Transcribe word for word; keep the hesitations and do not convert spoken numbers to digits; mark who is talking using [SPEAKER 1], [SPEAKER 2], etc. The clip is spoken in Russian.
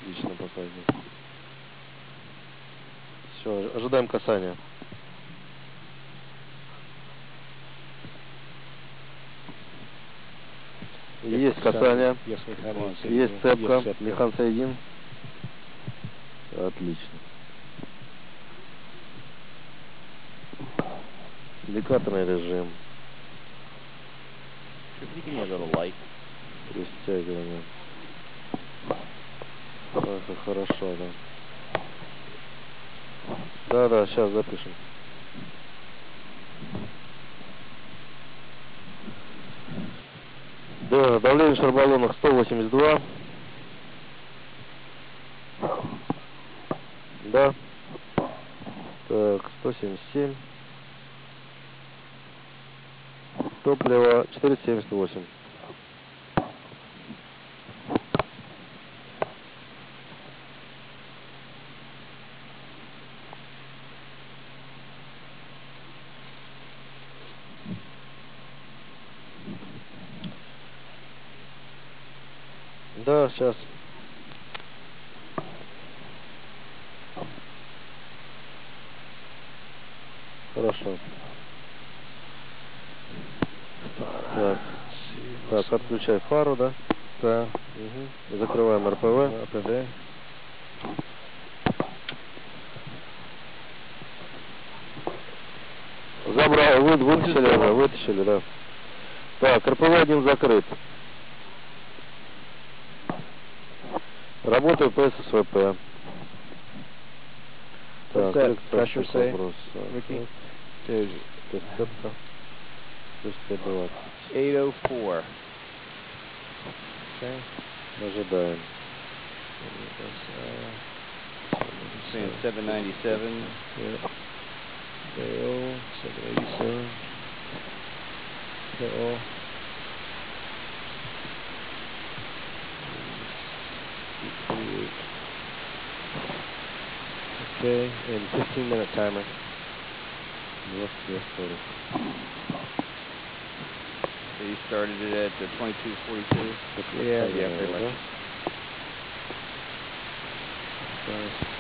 [SPEAKER 1] Отлично показывает. Все, ожидаем касания. Есть касание. Есть цепка. Механ соедин. Отлично. Индикаторный режим. При стягивании. Это хорошо, да. Да, да, сейчас запишем. Да, давление в шарбаллонах сто восемьдесят два. Да. Так, сто семьдесят семь. Топливо четыреста семьдесят восемь. Да, сейчас. Хорошо. Так. Так, отключай фару, да?
[SPEAKER 2] Да.
[SPEAKER 1] Угу. Закрываем эр пэ вэ.
[SPEAKER 2] эр пэ вэ.
[SPEAKER 1] Забрали, вы, вытащили, да, вытащили, да. Так, эр пэ вэ один закрыт. Работаю пэ эс эс вэ пэ.
[SPEAKER 2] What's
[SPEAKER 1] Так,
[SPEAKER 2] that
[SPEAKER 1] рекцепт
[SPEAKER 2] pressure say,
[SPEAKER 1] вопрос.
[SPEAKER 2] Ricky?
[SPEAKER 1] Рекцепта. Плюс сто двадцать.
[SPEAKER 2] eight oh four. Okay.
[SPEAKER 1] Ожидаем.
[SPEAKER 2] Saying seven ninety-seven.
[SPEAKER 1] Yeah. K O, seven eighty-seven. K O. twenty-eight. Okay, and fifteen minute timer. двадцать две сорок.
[SPEAKER 2] So you started it at the twenty-two forty-two?
[SPEAKER 1] Так,
[SPEAKER 2] Yeah, yeah,
[SPEAKER 1] наверное,
[SPEAKER 2] pretty
[SPEAKER 1] да?
[SPEAKER 2] much.